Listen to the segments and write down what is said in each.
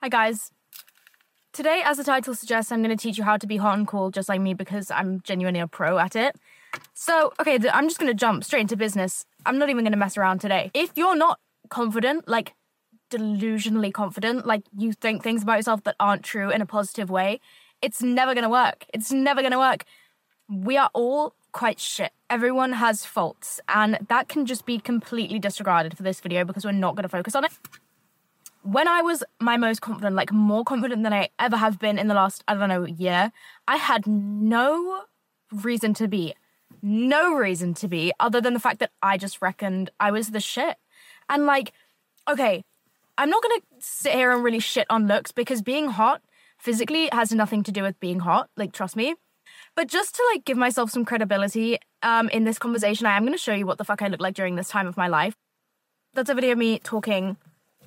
Hi guys. Today, as the title suggests, I'm going to teach you how to be hot and cool just like me because I'm genuinely a pro at it. So, okay, I'm just going to jump straight into business. I'm not even going to mess around today. If you're not confident, like delusionally confident, like you think things about yourself that aren't true in a positive way, it's never going to work. It's never going to work. We are all quite shit. Everyone has faults, and that can just be completely disregarded for this video because we're not going to focus on it. When I was my most confident, like more confident than I ever have been in the last, year, I had no reason to be other than the fact that I just reckoned I was the shit. And like, okay, I'm not going to sit here and really shit on looks because being hot physically has nothing to do with being hot, like trust me. But just to like give myself some credibility in this conversation, I am going to show you what the fuck I look like during this time of my life. That's a video of me talking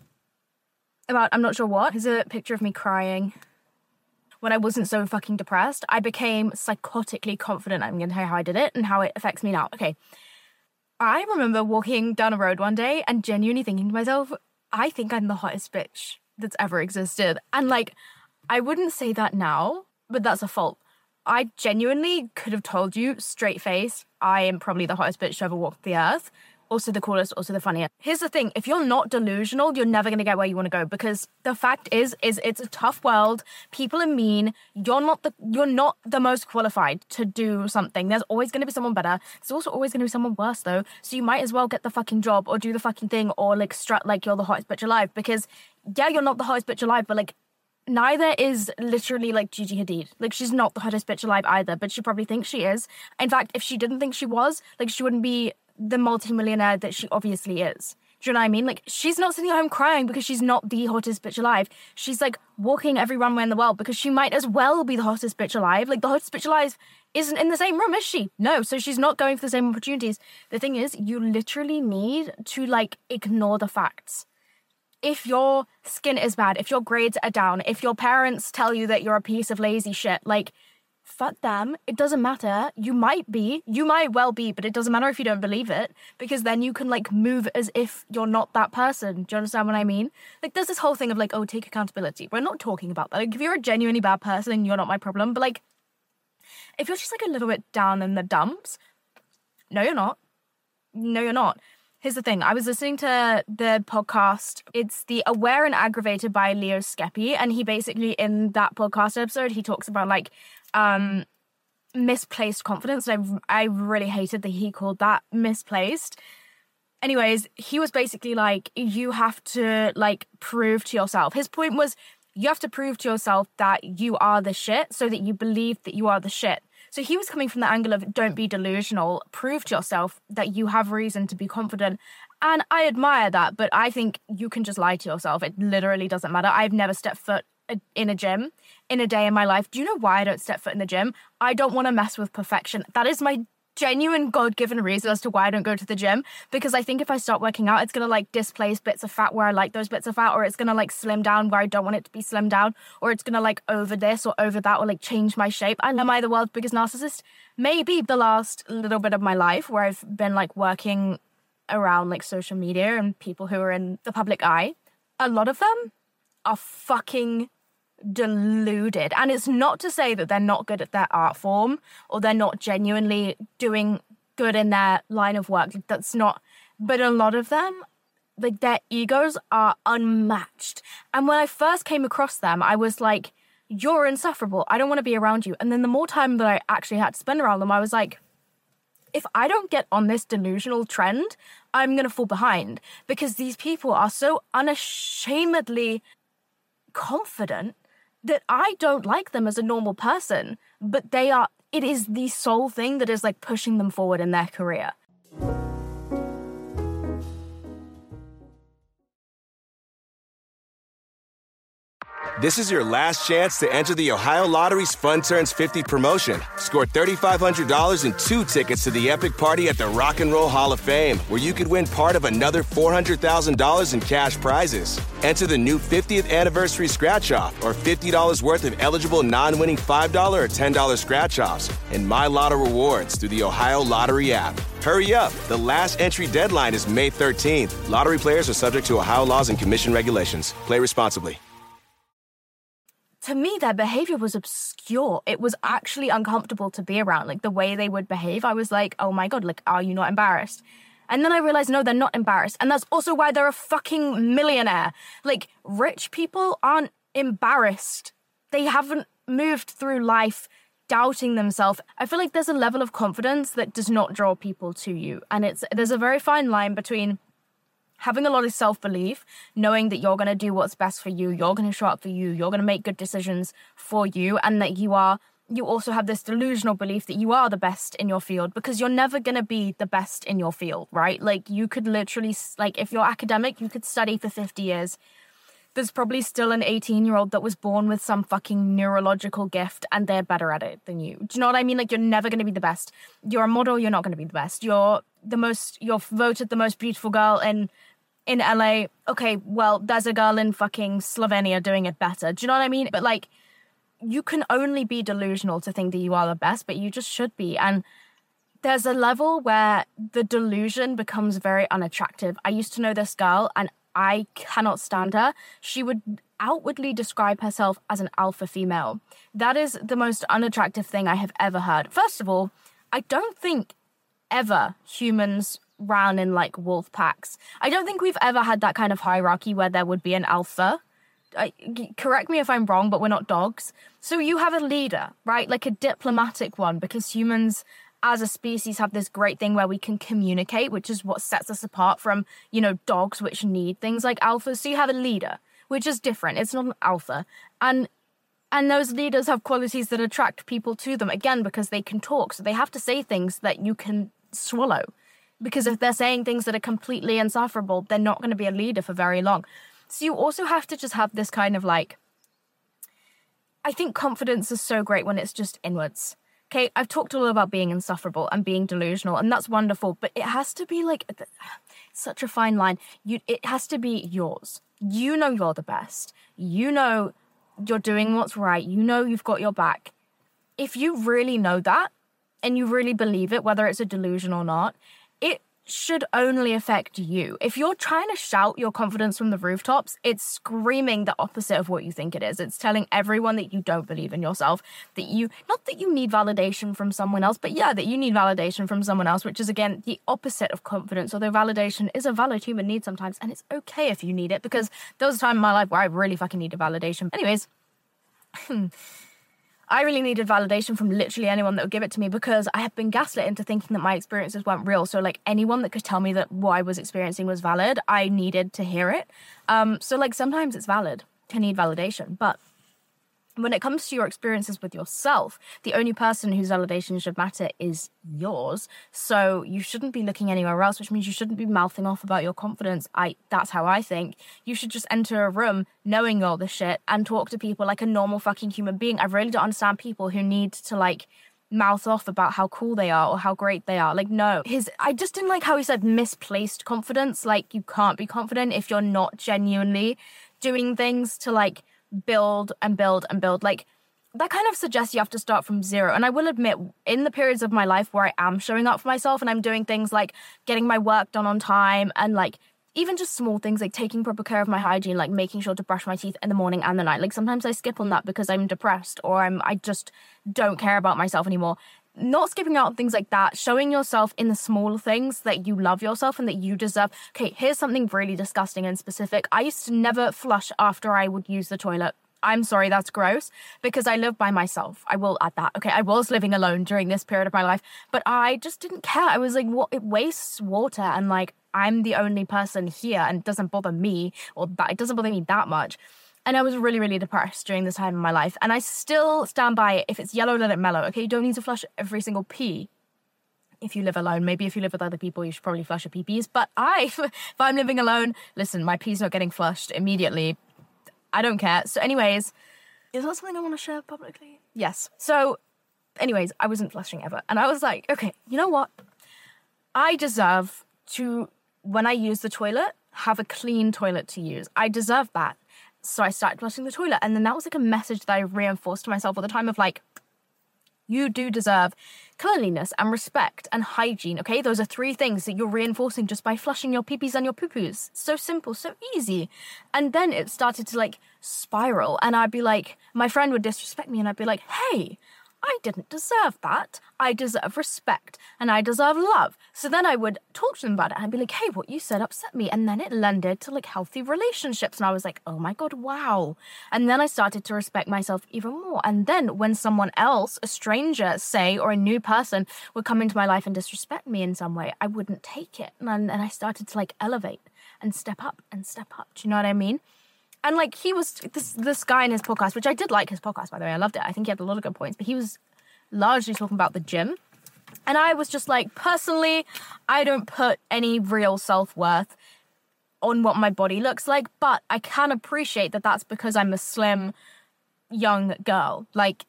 about I'm not sure what. Here's a picture of me crying. When I wasn't so fucking depressed, I became psychotically confident. I'm going to tell you how I did it and how it affects me now. Okay. I remember walking down a road one day and genuinely thinking to myself, I think I'm the hottest bitch that's ever existed. And like, I wouldn't say that now, but that's a fault. I genuinely could have told you straight face, I am probably the hottest bitch to ever walk the earth. Also the coolest, also the funniest. Here's the thing, if you're not delusional, you're never going to get where you want to go because the fact is it's a tough world. People are mean. You're not the most qualified to do something. There's always going to be someone better. There's also always going to be someone worse though. So you might as well get the fucking job or do the fucking thing or like strut like you're the hottest bitch alive because yeah, you're not the hottest bitch alive, but like neither is literally like Gigi Hadid. Like she's not the hottest bitch alive either, but she probably thinks she is. In fact, if she didn't think she was, like she wouldn't be the multi-millionaire that she obviously is. Do you know what I mean? Like, she's not sitting at home crying because she's not the hottest bitch alive. She's, like, walking every runway in the world because she might as well be the hottest bitch alive. Like, the hottest bitch alive isn't in the same room, is she? No, so she's not going for the same opportunities. The thing is, you literally need to, like, ignore the facts. If your skin is bad, if your grades are down, if your parents tell you that you're a piece of lazy shit, like, fuck them. It doesn't matter. You might well be, but it doesn't matter if you don't believe it because then you can like move as if you're not that person. Do you understand what I mean? Like there's this whole thing of like, oh, take accountability. We're not talking about that. Like if you're a genuinely bad person, you're not my problem. But like, if you're just like a little bit down in the dumps, no, you're not. No, you're not. Here's the thing. I was listening to the podcast. It's the Aware and Aggravated by Leo Skepi. And he basically, in that podcast episode, he talks about like, misplaced confidence. I really hated that he called that misplaced. Anyways, he was basically like, you have to like prove to yourself. His point was, you have to prove to yourself that you are the shit so that you believe that you are the shit. So he was coming from the angle of don't be delusional, prove to yourself that you have reason to be confident. And I admire that, but I think you can just lie to yourself. It literally doesn't matter. I've never stepped foot in a gym in a day in my life. Do you know why I don't step foot in the gym? I don't want to mess with perfection. That is my genuine God-given reason as to why I don't go to the gym, because I think if I start working out, it's going to like displace bits of fat where I like those bits of fat, or it's going to like slim down where I don't want it to be slimmed down, or it's going to like over this or over that, or like change my shape. Am I the world's biggest narcissist? Maybe the last little bit of my life where I've been like working around like social media and people who are in the public eye, a lot of them are fucking deluded. And it's not to say that they're not good at their art form or they're not genuinely doing good in their line of work. That's not, but a lot of them, like their egos are unmatched. And when I first came across them, I was like, you're insufferable. I don't want to be around you. And then the more time that I actually had to spend around them, I was like, if I don't get on this delusional trend, I'm going to fall behind, because these people are so unashamedly confident that I don't like them as a normal person, but it is the sole thing that is like pushing them forward in their career. This is your last chance to enter the Ohio Lottery's Fun Turns 50 promotion. Score $3,500 and 2 tickets to the epic party at the Rock and Roll Hall of Fame, where you could win part of another $400,000 in cash prizes. Enter the new 50th anniversary scratch-off or $50 worth of eligible non-winning $5 or $10 scratch-offs and My Lotto rewards through the Ohio Lottery app. Hurry up. The last entry deadline is May 13th. Lottery players are subject to Ohio laws and commission regulations. Play responsibly. to me, their behavior was obscure. It was actually uncomfortable to be around. Like, the way they would behave, I was like, oh my God, like, are you not embarrassed? And then I realized, no, they're not embarrassed. And that's also why they're a fucking millionaire. Like, rich people aren't embarrassed. They haven't moved through life doubting themselves. I feel like there's a level of confidence that does not draw people to you. And there's a very fine line between having a lot of self-belief, knowing that you're going to do what's best for you, you're going to show up for you, you're going to make good decisions for you, and that you also have this delusional belief that you are the best in your field, because you're never going to be the best in your field, right? Like, you could literally, like, if you're academic, you could study for 50 years. There's probably still an 18-year-old that was born with some fucking neurological gift and they're better at it than you. Do you know what I mean? Like, you're never going to be the best. You're a model, you're not going to be the best. You're voted the most beautiful girl in LA. Okay, well, there's a girl in fucking Slovenia doing it better. Do you know what I mean? But, like, you can only be delusional to think that you are the best, but you just should be. And there's a level where the delusion becomes very unattractive. I used to know this girl, and I cannot stand her. She would outwardly describe herself as an alpha female. That is the most unattractive thing I have ever heard. First of all, I don't think ever humans ran in, like, wolf packs. I don't think we've ever had that kind of hierarchy where there would be an alpha. Correct me if I'm wrong, but we're not dogs. So you have a leader, right? Like a diplomatic one, because humans as a species have this great thing where we can communicate, which is what sets us apart from, you know, dogs, which need things like alphas. So you have a leader, which is different. It's not an alpha. And those leaders have qualities that attract people to them, again, because they can talk. So they have to say things that you can swallow. Because if they're saying things that are completely insufferable, they're not going to be a leader for very long. So you also have to just have this kind of, like, I think confidence is so great when it's just inwards. Okay, I've talked a lot about being insufferable and being delusional, and that's wonderful, but it has to be, like, such a fine line. It has to be yours. You know you're the best. You know you're doing what's right. You know you've got your back. If you really know that, and you really believe it, whether it's a delusion or not, it should only affect you. If you're trying to shout your confidence from the rooftops, it's screaming the opposite of what you think it is. It's telling everyone that you don't believe in yourself, not that you need validation from someone else, but yeah, that you need validation from someone else, which is, again, the opposite of confidence, although validation is a valid human need sometimes, and it's okay if you need it, because there was a time in my life where I really fucking needed validation. Anyways, I really needed validation from literally anyone that would give it to me, because I had been gaslit into thinking that my experiences weren't real. So, like, anyone that could tell me that what I was experiencing was valid, I needed to hear it. So, like, sometimes it's valid to need validation. But when it comes to your experiences with yourself, the only person whose validation should matter is yours. So you shouldn't be looking anywhere else, which means you shouldn't be mouthing off about your confidence. That's how I think. You should just enter a room knowing all the shit and talk to people like a normal fucking human being. I really don't understand people who need to, like, mouth off about how cool they are or how great they are. Like, no. I just didn't like how he said misplaced confidence. Like, you can't be confident if you're not genuinely doing things to, like, build and build and build. Like, that kind of suggests you have to start from zero. And I will admit, in the periods of my life where I am showing up for myself and I'm doing things like getting my work done on time and, like, even just small things like taking proper care of my hygiene, like making sure to brush my teeth in the morning and the night. Like, sometimes I skip on that because I'm depressed or I just don't care about myself anymore. Not skipping out on things like that, showing yourself in the small things that you love yourself and that you deserve. Okay, here's something really disgusting and specific. I used to never flush after I would use the toilet. I'm sorry, that's gross, because I live by myself. I will add that. Okay, I was living alone during this period of my life, but I just didn't care. I was like, what? It wastes water, and, like, I'm the only person here, and it doesn't bother me, or that it doesn't bother me that much. And I was really, really depressed during this time in my life. And I still stand by it. If it's yellow, let it mellow. Okay, you don't need to flush every single pee if you live alone. Maybe if you live with other people, you should probably flush your pee-pees. But if I'm living alone, listen, my pee's not getting flushed immediately. I don't care. So anyways, is that something I want to share publicly? Yes. So anyways, I wasn't flushing ever. And I was like, okay, you know what? I deserve to, when I use the toilet, have a clean toilet to use. I deserve that. So I started flushing the toilet, and then that was like a message that I reinforced to myself all the time of, like, You do deserve cleanliness and respect and hygiene, okay? Those are 3 things that you're reinforcing just by flushing your peepees and your poo-poos. So simple, so easy. And then it started to, like, spiral. And I'd be like, my friend would disrespect me and I'd be like, hey, I didn't deserve that. I deserve respect and I deserve love. So then I would talk to them about it and I'd be like, hey, what you said upset me. And then it lended to, like, healthy relationships. And I was like, oh my God, wow. And then I started to respect myself even more. And then when someone else, a stranger, say, or a new person would come into my life and disrespect me in some way, I wouldn't take it. And I started to, like, elevate and step up and step up. Do you know what I mean? And, like, he was, this guy in his podcast, which I did like his podcast, by the way. I loved it. I think he had a lot of good points. But he was largely talking about the gym. And I was just like, personally, I don't put any real self-worth on what my body looks like. But I can appreciate that that's because I'm a slim, young girl. Like,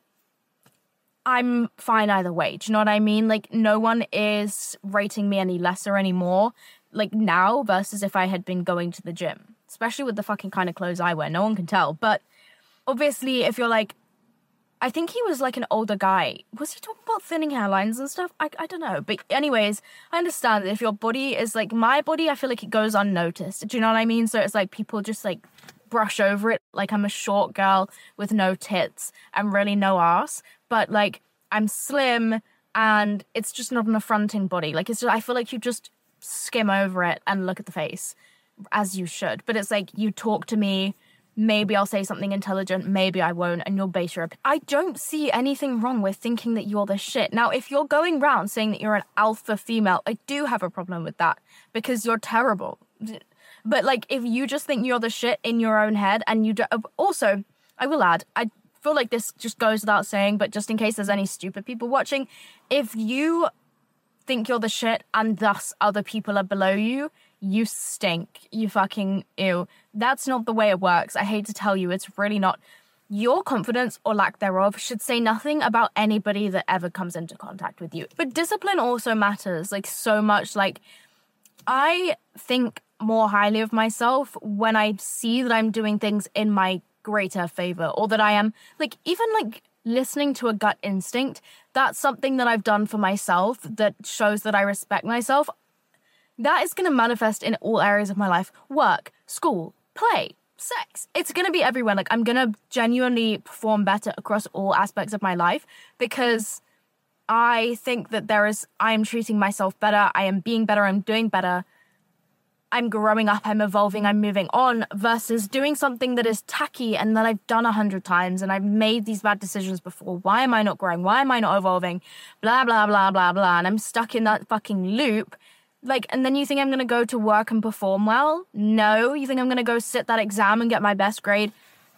I'm fine either way. Do you know what I mean? Like, no one is rating me any lesser anymore, like, now versus if I had been going to the gym. Especially with the fucking kind of clothes I wear. No one can tell. But obviously, if you're like, I think he was like an older guy. Was he talking about thinning hairlines and stuff? I don't know. But anyways, I understand that if your body is like my body, I feel like it goes unnoticed. Do you know what I mean? So it's like people just like brush over it. Like I'm a short girl with no tits and really no ass. But like I'm slim and it's just not an affronting body. Like it's just, I feel like you just skim over it and look at the face. As you should. But it's like, you talk to me, maybe I'll say something intelligent, maybe I won't, and you'll base your opinion. I don't see anything wrong with thinking that you're the shit. Now, if you're going around saying that you're an alpha female, I do have a problem with that, because you're terrible. But, like, if you just think you're the shit in your own head, and you don't... Also, I will add, I feel like this just goes without saying, but just in case there's any stupid people watching, if you think you're the shit, and thus other people are below you, you stink. You fucking ew. That's not the way it works. I hate to tell you, it's really not. Your confidence or lack thereof should say nothing about anybody that ever comes into contact with you. But discipline also matters, like, so much. Like, I think more highly of myself when I see that I'm doing things in my greater favor, or that I am, like, even, like, listening to a gut instinct. That's something that I've done for myself that shows that I respect myself. That is going to manifest in all areas of my life. Work, school, play, sex. It's going to be everywhere. Like, I'm going to genuinely perform better across all aspects of my life because I think that I am treating myself better. I am being better. I'm doing better. I'm growing up. I'm evolving. I'm moving on versus doing something that is tacky and that I've done 100 times and I've made these bad decisions before. Why am I not growing? Why am I not evolving? Blah, blah, blah, blah, blah. And I'm stuck in that fucking loop. Like, and then you think I'm going to go to work and perform well? No. You think I'm going to go sit that exam and get my best grade?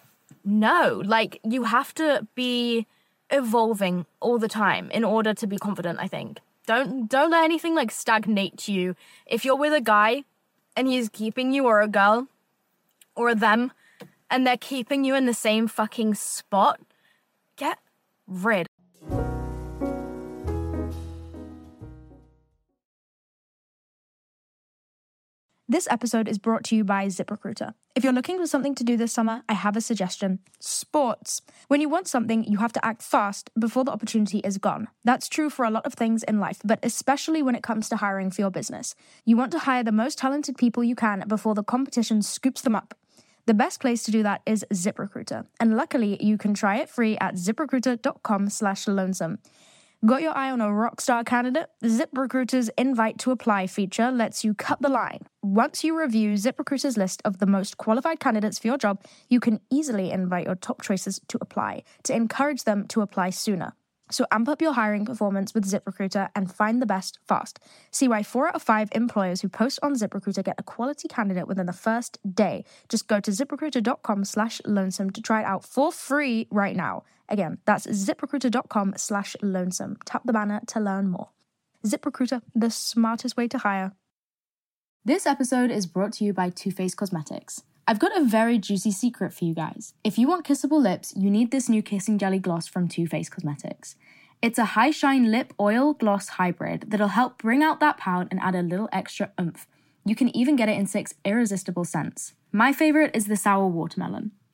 No. Like, you have to be evolving all the time in order to be confident, I think. Don't let anything, like, stagnate you. If you're with a guy and he's keeping you, or a girl, or them, and they're keeping you in the same fucking spot, get rid. This episode is brought to you by ZipRecruiter. If you're looking for something to do this summer, I have a suggestion. Sports. When you want something, you have to act fast before the opportunity is gone. That's true for a lot of things in life, but especially when it comes to hiring for your business. You want to hire the most talented people you can before the competition scoops them up. The best place to do that is ZipRecruiter. And luckily, you can try it free at ziprecruiter.com/lonesome. Got your eye on a rockstar candidate? ZipRecruiter's invite to apply feature lets you cut the line. Once you review ZipRecruiter's list of the most qualified candidates for your job, you can easily invite your top choices to apply to encourage them to apply sooner. So amp up your hiring performance with ZipRecruiter and find the best fast. See why 4 out of 5 employers who post on ZipRecruiter get a quality candidate within the first day. Just go to ziprecruiter.com/lonesome to try it out for free right now. Again, that's ziprecruiter.com/lonesome. Tap the banner to learn more. ZipRecruiter, the smartest way to hire. This episode is brought to you by Too Faced Cosmetics. I've got a very juicy secret for you guys. If you want kissable lips, you need this new Kissing Jelly gloss from Too Faced Cosmetics. It's a high shine lip oil gloss hybrid that'll help bring out that pout and add a little extra oomph. You can even get it in 6 irresistible scents. My favorite is the sour watermelon.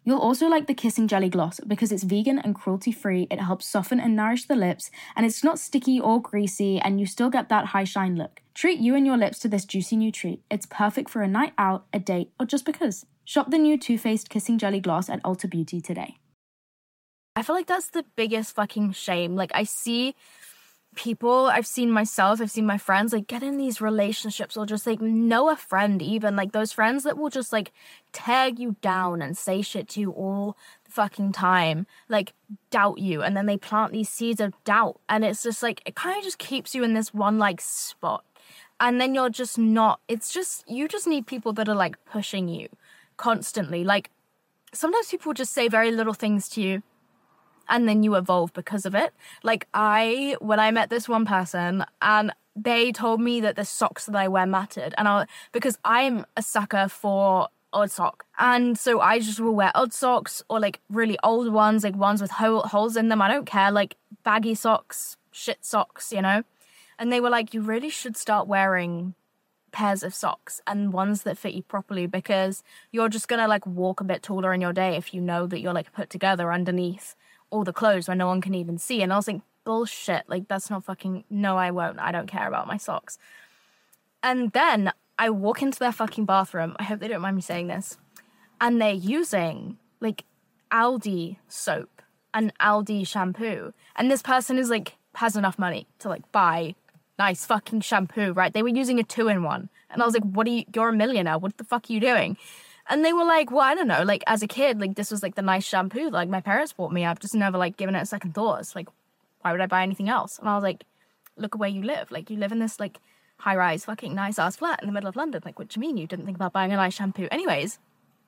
You'll also like the Kissing Jelly Gloss because it's vegan and cruelty-free, it helps soften and nourish the lips, and it's not sticky or greasy, and you still get that high shine look. Treat you and your lips to this juicy new treat. It's perfect for a night out, a date, or just because. Shop the new Too Faced Kissing Jelly Gloss at Ulta Beauty today. I feel like that's the biggest fucking shame. Like, I see people, I've seen myself, I've seen my friends, like, get in these relationships or just, like, know a friend even. Like, those friends that will just, like, tag you down and say shit to you all the fucking time. Like, doubt you. And then they plant these seeds of doubt. And it's just, like, it kind of just keeps you in this one, like, spot. And then you're just not, it's just, you just need people that are, like, pushing you constantly. Like, sometimes people just say very little things to you, and then you evolve because of it. Like, when I met this one person, and they told me that the socks that I wear mattered, and because I'm a sucker for odd sock, and so I just will wear odd socks, or like really old ones, like ones with holes in them. I don't care, like baggy socks, shit socks, you know. And they were like, you really should start wearing pairs of socks and ones that fit you properly, because you're just gonna like walk a bit taller in your day if you know that you're like put together underneath all the clothes where no one can even see. And I was like, bullshit, like that's not fucking, no, I won't, I don't care about my socks. And then I walk into their fucking bathroom, I hope they don't mind me saying this, and they're using like Aldi soap and Aldi shampoo, and this person is like, has enough money to like buy nice fucking shampoo, right? They were using a 2-in-1, and I was like, you're a millionaire, what the fuck are you doing? And they were like, well, I don't know, like, as a kid, like, this was, like, the nice shampoo, like, my parents bought me. I've just never, like, given it a second thought. It's like, why would I buy anything else? And I was like, look at where you live. Like, you live in this, like, high-rise fucking nice-ass flat in the middle of London. Like, what do you mean you didn't think about buying a nice shampoo? Anyways,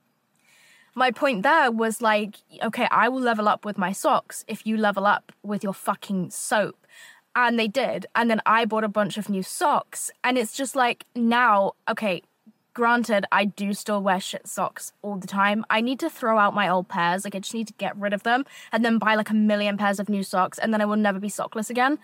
my point there was, like, okay, I will level up with my socks if you level up with your fucking soap. And they did. And then I bought a bunch of new socks. And it's just, like, now, okay, granted, I do still wear shit socks all the time. I need to throw out my old pairs. Like, I just need to get rid of them and then buy like 1,000,000 pairs of new socks, and then I will never be sockless again.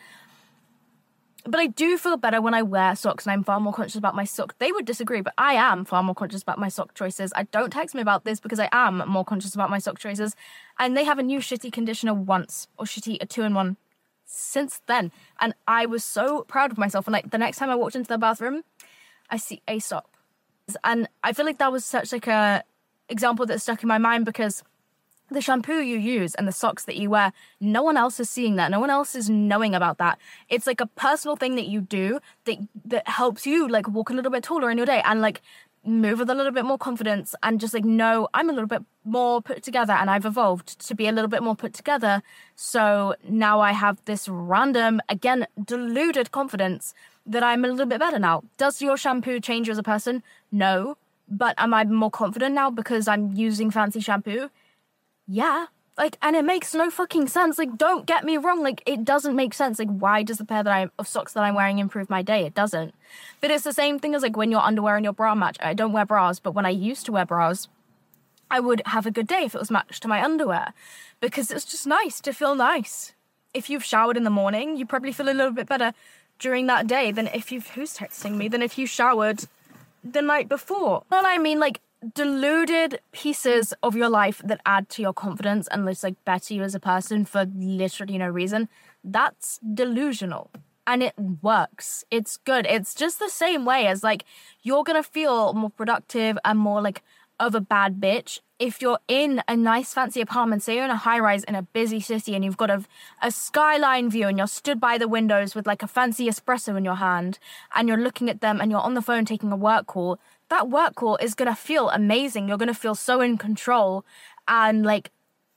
But I do feel better when I wear socks, and I'm far more conscious about my socks. They would disagree, but I am far more conscious about my sock choices. I don't text me about this because I am more conscious about my sock choices. And they have a new shitty conditioner once, or shitty, a 2-in-1 since then. And I was so proud of myself. And like the next time I walked into the bathroom, I see a sock. And I feel like that was such like a example that stuck in my mind, because the shampoo you use and the socks that you wear, no one else is seeing that. No one else is knowing about that. It's like a personal thing that you do that helps you like walk a little bit taller in your day and like move with a little bit more confidence, and just like know I'm a little bit more put together, and I've evolved to be a little bit more put together. So now I have this random, again, deluded confidence that I'm a little bit better now. Does your shampoo change you as a person? No. But am I more confident now because I'm using fancy shampoo? Yeah. Like, and it makes no fucking sense. Like, don't get me wrong. Like, it doesn't make sense. Like, why does the pair of socks that I'm wearing improve my day? It doesn't. But it's the same thing as like when your underwear and your bra match. I don't wear bras, but when I used to wear bras, I would have a good day if it was matched to my underwear, because it's just nice to feel nice. If you've showered in the morning, you probably feel a little bit better during that day than if who's texting me, than if you showered the night before. Well, I mean, like, deluded pieces of your life that add to your confidence and just like better you as a person for literally no reason. That's delusional. And it works. It's good. It's just the same way as like you're gonna feel more productive and more like of a bad bitch if you're in a nice fancy apartment. Say you're in a high-rise in a busy city and you've got a skyline view, and you're stood by the windows with like a fancy espresso in your hand, and you're looking at them and you're on the phone taking a work call. That work call is gonna feel amazing. You're gonna feel so in control, and like,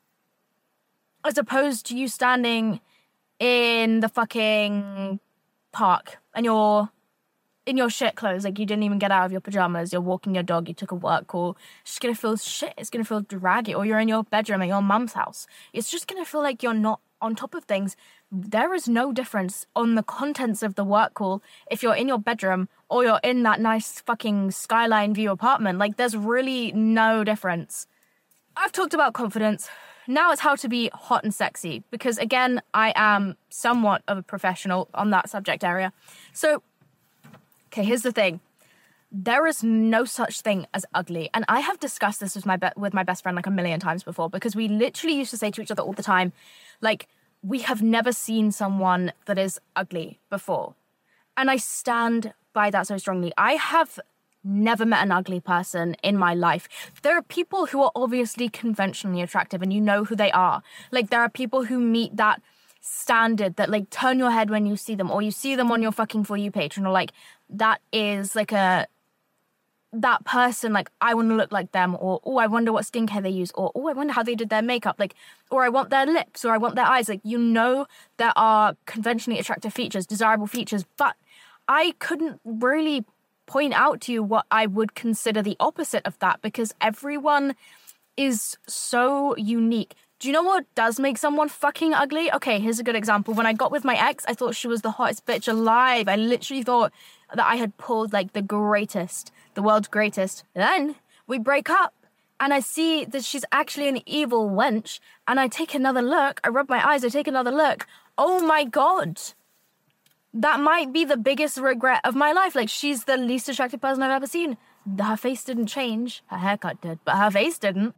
as opposed to you standing in the fucking park and you're in your shit clothes, like you didn't even get out of your pajamas, you're walking your dog, you took a work call. It's just gonna feel shit. It's gonna feel draggy. Or you're in your bedroom at your mum's house. It's just gonna feel like you're not on top of things. There is no difference on the contents of the work call if you're in your bedroom or you're in that nice fucking skyline view apartment. Like, there's really no difference. I've talked about confidence. Now it's how to be hot and sexy, because again, I am somewhat of a professional on that subject area. So, okay, here's the thing. there is no such thing as ugly. And I have discussed this with my best friend like a million times before, because we literally used to say to each other all the time, like, we have never seen someone that is ugly before. And I stand by that so strongly. I have never met an ugly person in my life. There are people who are obviously conventionally attractive and you know who they are. Like, there are people who meet that standard that, like, turn your head when you see them, or you see them on your fucking For You page and you're like, that is like that person, like, I want to look like them, or, oh, I wonder what skincare they use, or, oh, I wonder how they did their makeup, like, or I want their lips, or I want their eyes. Like, you know, there are conventionally attractive features, desirable features, but I couldn't really point out to you what I would consider the opposite of that, because everyone is so unique. Do you know what does make someone fucking ugly? Okay, here's a good example. When I got with my ex, I thought she was the hottest bitch alive. I literally thought that I had pulled, like, the world's greatest. Then we break up and I see that she's actually an evil wench, and I take another look, I rub my eyes, I take another look. Oh my God. That might be the biggest regret of my life. Like, she's the least attractive person I've ever seen. Her face didn't change. Her haircut did, but her face didn't.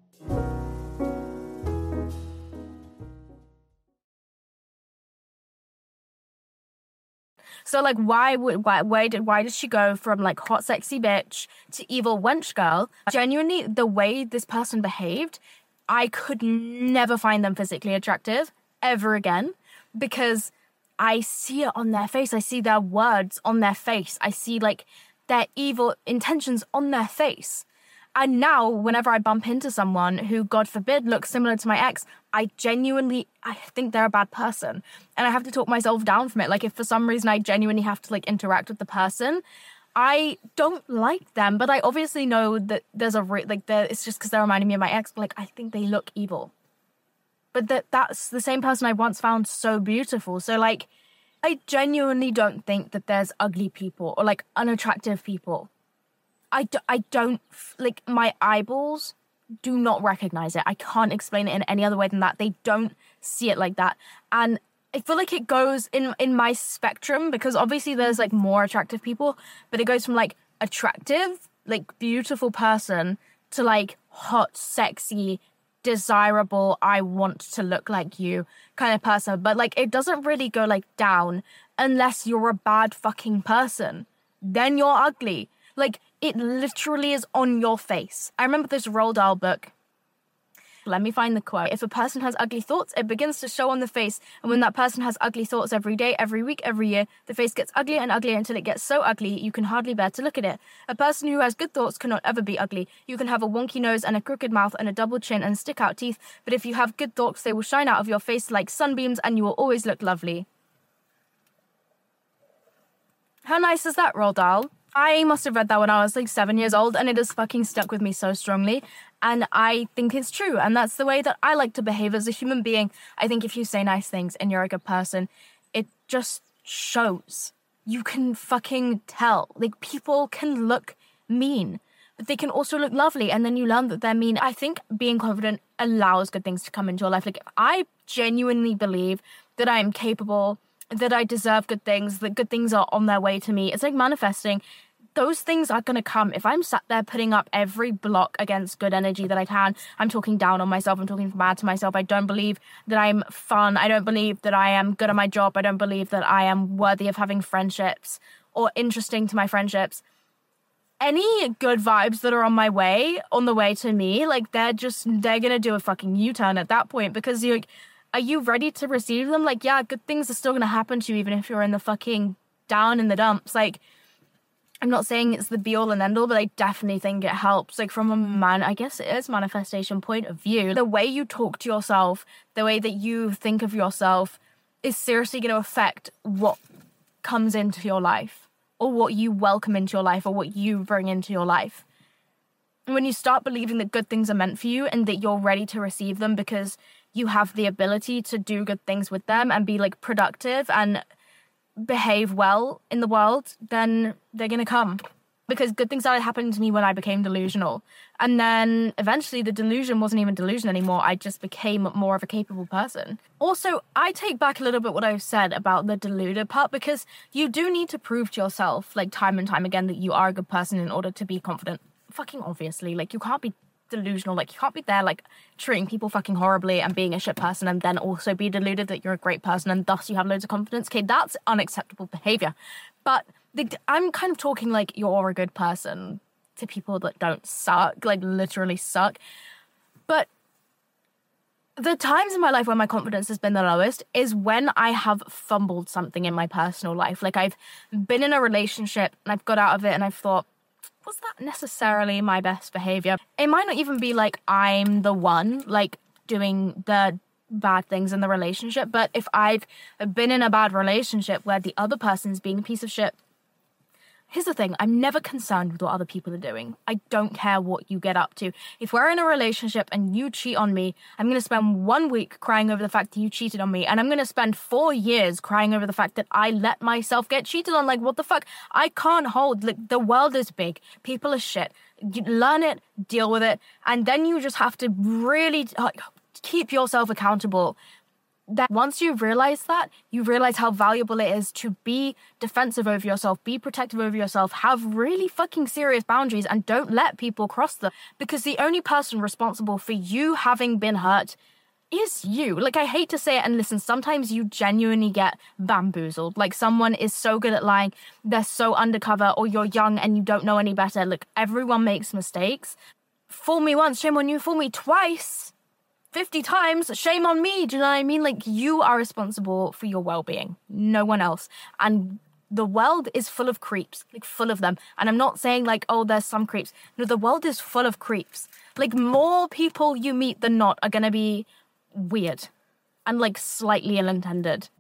So, like, why did she go from, like, hot, sexy bitch to evil wench girl? Genuinely, the way this person behaved, I could never find them physically attractive ever again, because I see it on their face. I see their words on their face. I see, like, their evil intentions on their face. And now, whenever I bump into someone who, God forbid, looks similar to my ex, I think they're a bad person. And I have to talk myself down from it. Like, if for some reason I genuinely have to, like, interact with the person, I don't like them. But I obviously know that there's it's just because they're reminding me of my ex. But, like, I think they look evil. But that's the same person I once found so beautiful. So, like, I genuinely don't think that there's ugly people or, like, unattractive people. I don't, like, my eyeballs do not recognize it. I can't explain it in any other way than that. They don't see it like that. And I feel like it goes in my spectrum, because obviously there's, like, more attractive people, but it goes from, like, attractive, like, beautiful person to, like, hot, sexy, desirable, I want to look like you kind of person. But, like, it doesn't really go, like, down unless you're a bad fucking person. Then you're ugly. Like, it literally is on your face. I remember this Roald Dahl book. Let me find the quote. If a person has ugly thoughts, it begins to show on the face. And when that person has ugly thoughts every day, every week, every year, the face gets uglier and uglier until it gets so ugly you can hardly bear to look at it. A person who has good thoughts cannot ever be ugly. You can have a wonky nose and a crooked mouth and a double chin and stick out teeth, but if you have good thoughts, they will shine out of your face like sunbeams and you will always look lovely. How nice is that, Roald Dahl? I must have read that when I was, like, 7 years old, and it has fucking stuck with me so strongly. And I think it's true. And that's the way that I like to behave as a human being. I think if you say nice things and you're a good person, it just shows. You can fucking tell. Like, people can look mean, but they can also look lovely. And then you learn that they're mean. I think being confident allows good things to come into your life. Like, I genuinely believe that I am capable, that I deserve good things, that good things are on their way to me. It's like manifesting. Those things are going to come. If I'm sat there putting up every block against good energy that I can, I'm talking down on myself, I'm talking bad to myself, I don't believe that I'm fun, I don't believe that I am good at my job, I don't believe that I am worthy of having friendships or interesting to my friendships. Any good vibes that are on the way to me, like, they're going to do a fucking U-turn at that point, because you're like, are you ready to receive them? Like, yeah, good things are still going to happen to you even if you're in the fucking down in the dumps. Like, I'm not saying it's the be-all and end-all, but I definitely think it helps. Like, from I guess it is manifestation point of view, the way you talk to yourself, the way that you think of yourself is seriously going to affect what comes into your life, or what you welcome into your life, or what you bring into your life. And when you start believing that good things are meant for you and that you're ready to receive them because you have the ability to do good things with them and be, like, productive and behave well in the world, then they're going to come. because good things started happening to me when I became delusional. And then eventually the delusion wasn't even delusion anymore. I just became more of a capable person. Also, I take back a little bit what I've said about the deluded part, because you do need to prove to yourself, like, time and time again that you are a good person in order to be confident. Fucking obviously, like, you can't be delusional. Like, you can't be there, like, treating people fucking horribly and being a shit person and then also be deluded that you're a great person and thus you have loads of confidence. Okay, that's unacceptable behavior. But I'm kind of talking like you're a good person to people that don't suck, like literally suck. But the times in my life where my confidence has been the lowest is when I have fumbled something in my personal life. Like, I've been in a relationship and I've got out of it and I've thought, was that necessarily my best behavior? It might not even be like I'm the one, like, doing the bad things in the relationship, but if I've been in a bad relationship where the other person's being a piece of shit, here's the thing, I'm never concerned with what other people are doing. I don't care what you get up to. If we're in a relationship and you cheat on me, I'm going to spend 1 week crying over the fact that you cheated on me, and I'm going to spend 4 years crying over the fact that I let myself get cheated on. Like, what the fuck? I can't hold, like, the world is big. People are shit. You learn it, deal with it, and then you just have to really keep yourself accountable. That once you realize that, you realize how valuable it is to be defensive over yourself, be protective over yourself, have really fucking serious boundaries, and don't let people cross them. Because the only person responsible for you having been hurt is you. Like, I hate to say it, and listen, sometimes you genuinely get bamboozled. Like, someone is so good at lying, they're so undercover, or you're young and you don't know any better. Like, everyone makes mistakes. Fool me once, shame on you. Fool me twice, 50 times, shame on me. Do you know what I mean? Like, you are responsible for your well-being, no one else. And the world is full of creeps, like, full of them. And I'm not saying, like, oh, there's some creeps. No, the world is full of creeps. Like, more people you meet than not are gonna be weird and, like, slightly ill-intended.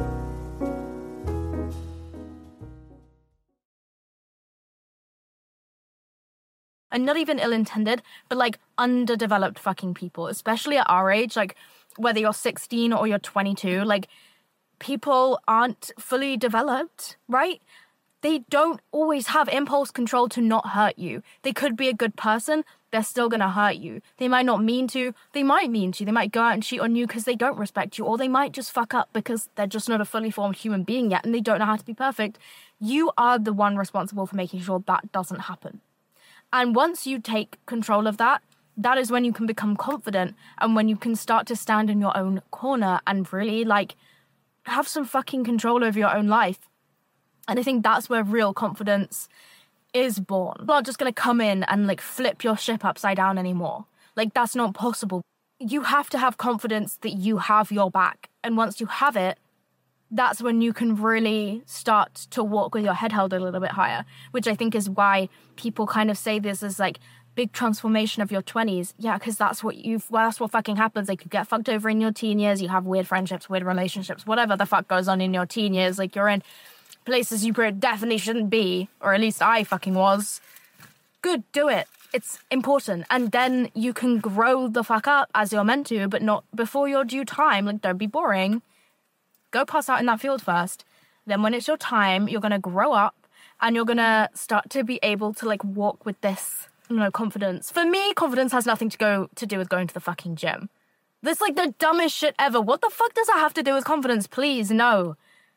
And not even ill-intended, but, like, underdeveloped fucking people, especially at our age, like, whether you're 16 or you're 22, like, people aren't fully developed, right? They don't always have impulse control to not hurt you. They could be a good person, they're still gonna hurt you. They might not mean to, they might mean to, they might go out and cheat on you because they don't respect you, or they might just fuck up because they're just not a fully formed human being yet and they don't know how to be perfect. You are the one responsible for making sure that doesn't happen. And once you take control of that, that is when you can become confident and when you can start to stand in your own corner and really, like, have some fucking control over your own life. And I think that's where real confidence is born. You're not just going to come in and, like, flip your ship upside down anymore. Like, that's not possible. You have to have confidence that you have your back. And once you have it, that's when you can really start to walk with your head held a little bit higher, which I think is why people kind of say this is, like, big transformation of your 20s. Yeah, because that's what fucking happens. Like, you get fucked over in your teen years, you have weird friendships, weird relationships, whatever the fuck goes on in your teen years. Like, you're in places you definitely shouldn't be, or at least I fucking was. Good, do it. It's important. And then you can grow the fuck up as you're meant to, but not before your due time. Like, don't be boring. Go pass out in that field first. Then when it's your time, you're going to grow up and you're going to start to be able to, like, walk with this, you know, confidence. For me, confidence has nothing to do with going to the fucking gym. That's, like, the dumbest shit ever. What the fuck does that have to do with confidence? Please, no.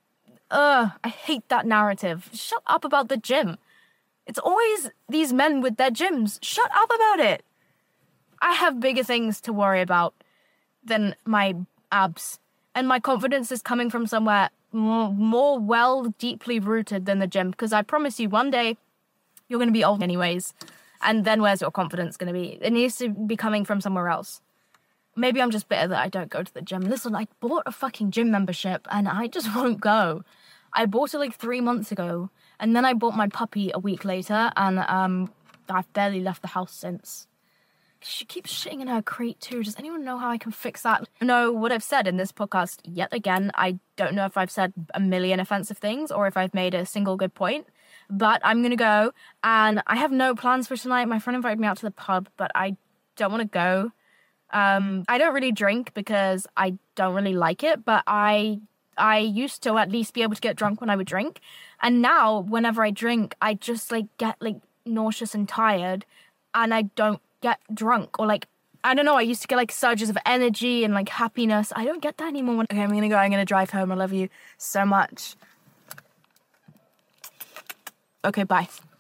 I hate that narrative. Shut up about the gym. It's always these men with their gyms. Shut up about it. I have bigger things to worry about than my abs. And my confidence is coming from somewhere more deeply rooted than the gym. Because I promise you, one day, you're going to be old anyways. And then where's your confidence going to be? It needs to be coming from somewhere else. Maybe I'm just bitter that I don't go to the gym. Listen, I bought a fucking gym membership and I just won't go. I bought it like 3 months ago. And then I bought my puppy a week later. And I've barely left the house since. She keeps shitting in her crate too. Does anyone know how I can fix that? No, what I've said in this podcast yet again, I don't know if I've said a million offensive things or if I've made a single good point, but I'm going to go and I have no plans for tonight. My friend invited me out to the pub, but I don't want to go. I don't really drink because I don't really like it, but I I used to at least be able to get drunk when I would drink. And now, whenever I drink, I just, like, get, like, nauseous and tired. And I don't get drunk. Or, like, I don't know, I used to get, like, surges of energy and, like, happiness. I don't get that anymore. Okay, I'm gonna go. I'm gonna drive home. I love you so much. Okay, bye.